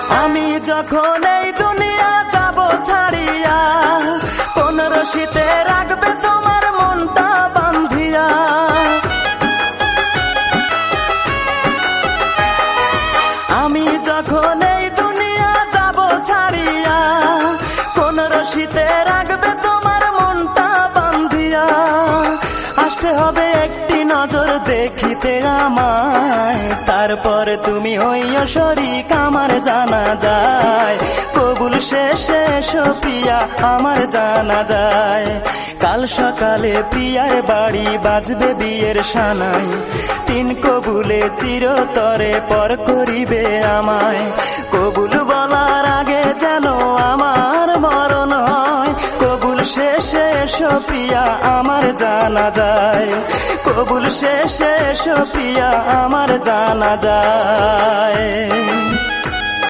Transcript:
আমি যখন এই দুনিয়া যাব ছাড়িয়া, কোন রশিতে রাখবে তোমার মনটা বান্ধিয়া। আমি যখন এই দুনিয়া যাব ছাড়িয়া, কোন রশিতে রাখবে তোমার মনটা বান্ধিয়া। আসতে হবে একটি নজর দেখিতে আমায়, তারপরে তুমি হইও শরীক আমার জানা যায়। কবুল শেষে এসো প্রিয়া আমার জানা যায়। কাল সকালে প্রিয়ার বাড়ি বাজবে বিয়ের সানাই, 3 কবুলে চিরতরে পর করিবে আমায়। কবুল বলার আগে যেন আমার মরণ হয়, কবুল শেষে এসো প্রিয়া আমার জানা যায়। কবুল শেষে এসো প্রিয়া আমার জানা যায়।